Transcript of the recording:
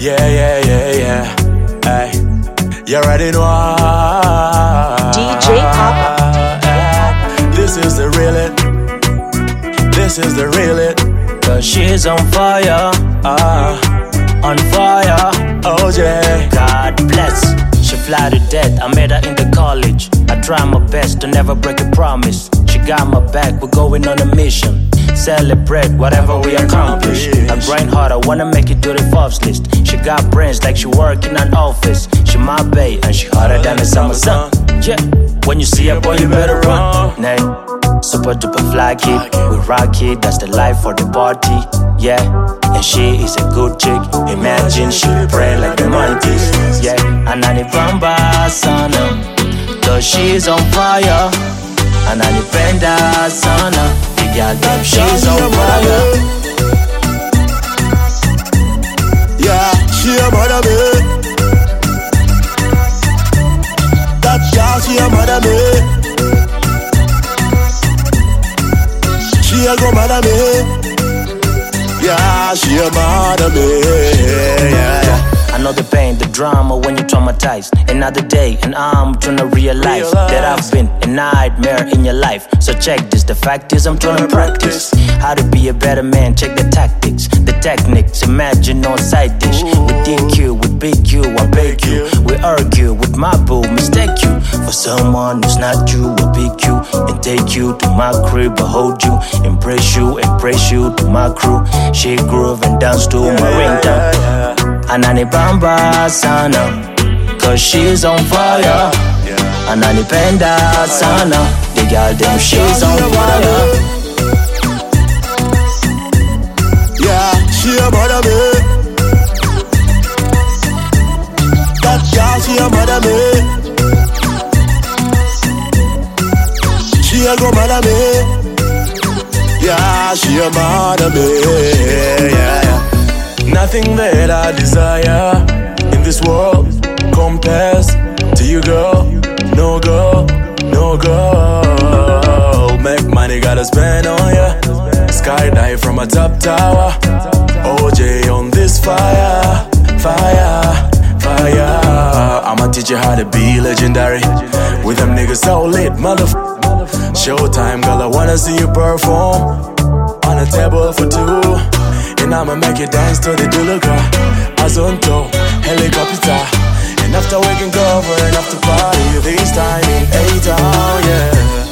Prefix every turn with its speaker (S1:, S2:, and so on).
S1: Yeah, yeah, yeah, yeah. Hey, you already know.
S2: DJ Papa.
S1: This is the real it. This is the real it. Cause she's on fire. On fire. Oh yeah. God bless. She fly to death. I met her in the college. I try my best to never break a promise. She got my back. We're going on a mission. Celebrate whatever we accomplish. I grind hard, I wanna make it to the Forbes list. She got brains like she work in an office. She my bae and she hotter than the summer sun. Yeah, when you see her boy you better run. Nay, super duper fly kid, we rock it, that's the life for the party. Yeah, and she is a good chick. Imagine she pray like the monkeys. Yeah, Anani Bamba sana, cause she's on fire. Anani Penda sana. Yeah, damn, she's on fire.
S3: Yeah, she a mother me. That girl, she a mother me. She a go mother me. Yeah, she a mother me. Yeah.
S1: I know the pain, the drama when you're traumatized. Another day, and I'm trying to realize that I've been a nightmare in your life. So check this, the fact is I'm trying to practice how to be a better man. Check the tactics, the techniques. Imagine no side dish. We DQ, with big Q, I beg you. We argue with my boo, mistake you for someone who's not you. I pick you and take you to my crib. I hold you, embrace you to my crew. She groove and dance to my ringtone. Anani Bamba sana, cause she's on fire. Anani Penda sana, the girl them she's on fire.
S3: Yeah, she a mother me. That girl, she a mother me. She a go mother me. Yeah, she a mother me. Yeah.
S1: Nothing that I desire in this world compares to you, girl. No girl, no girl. Make money, gotta spend on ya. Skydive from a top tower. OJ on this fire. I'ma teach you how to be legendary. With them niggas so lit, Showtime, girl, I wanna see you perform on a table for two. And I'ma make you dance to the Duluga, Azonto, helicopter. And after we can go over and after party, this time in A-Town, yeah.